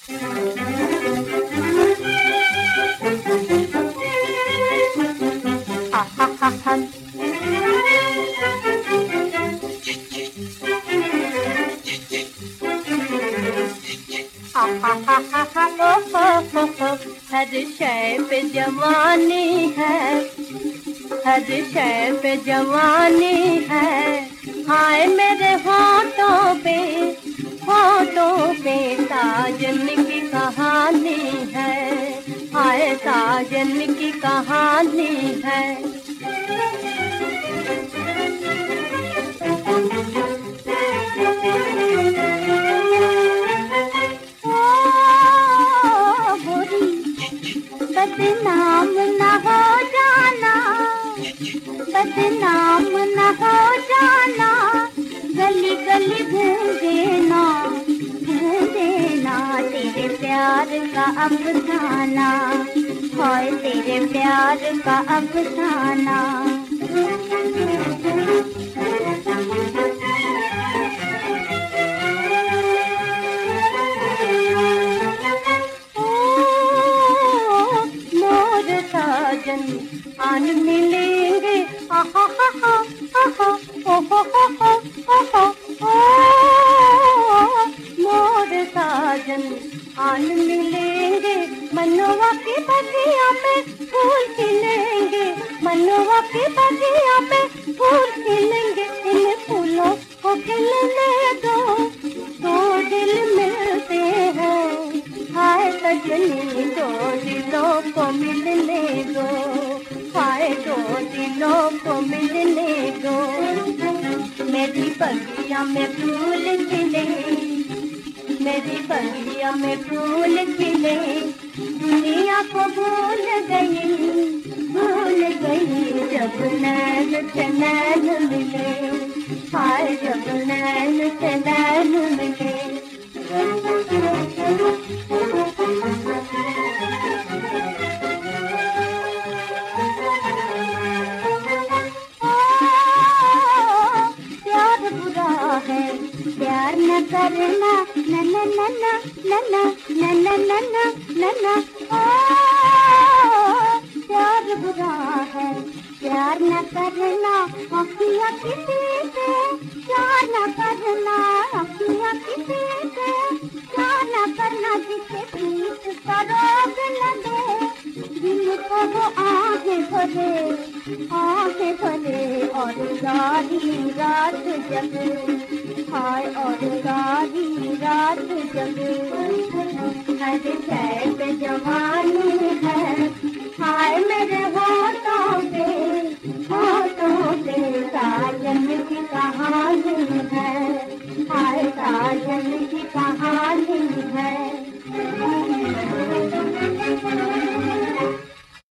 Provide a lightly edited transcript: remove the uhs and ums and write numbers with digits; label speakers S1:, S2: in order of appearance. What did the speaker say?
S1: हर शय पे जवानी है, हर शय पे जवानी है। हाय मेरे होठों पे साजन की कहानी है। हाय साजन की कहानी है। बदनाम न हो जाना, बदनाम न हो जाना। गली गली ढूंढेना, ढूंढेना तेरे प्यार का अफसाना। हाय तेरे प्यार का अफसाना। आन मिलेंगे आहा हा हा आहा ओ हो हो हो हो। मोर साजन आन मिलेंगे, मनवा की बगिया में फूल खिलेंगे, मनवा की बगिया में फूल खिलेंगे। इन फूलों को खिलने दो, दो दिल मिलते हैं। हाय सजनी दो दिलों को मिलने दो, हाय दो दिलों को मिलने दो। मेरी बगिया में फूल खिले, मेरी बगिया में फूल खिले। दुनिया को भूल गई, भूल गई जब नैन से नैन मिले। हाय जब नैन से नैन मिले। प्यार न करना न न न न न न न न न न न। प्यार बुरा है, प्यार न करना। अखियाँ किसी से प्यार न करना, अखियाँ किसी से प्यार न करना। जिसे प्रीत का रोग लगे, जिनको वो आंखें भरे, आंखें भरे और सारी रात जगे। हाय और सारी रात जगे। हर शय पे जवानी है। हाय मेरे होठों पे साजन की कहानी है। हाय साजन की कहानी।